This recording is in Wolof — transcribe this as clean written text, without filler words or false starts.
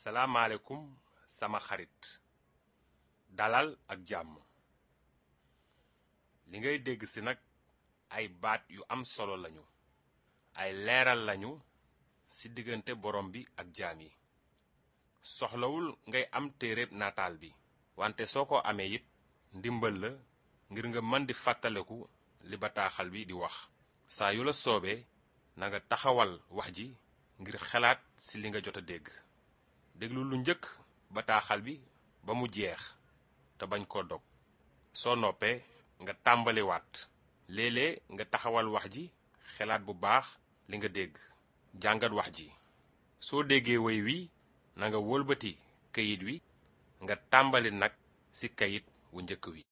salaamaaleykum sama xarit dalal ak jàmm li ngay dégg ci nag ay baat yu am solo lañu ay leeral lañu ci diggante borom bi ak jaam yi soxlawul ngay am téereb nataal bi wante soo ko amee it ndimbal la ngir nga mën di fàttaliku li bataaxal bi di wax saa yu la soobee na nga taxawal wax ji ngir xalaat ci li nga jot a dégg déglu lu njëkk bataaxal bi ba mu jeex te bañ koo dog soo noppee nga tàmbaliwaat léeg-léeg nga taxawal wax ji xalaat bu baax li nga dégg jàngat wax ji soo déggee woy wi na nga wëlbati kayit wi nga tàmbali nag ci kayit wu njëkk wi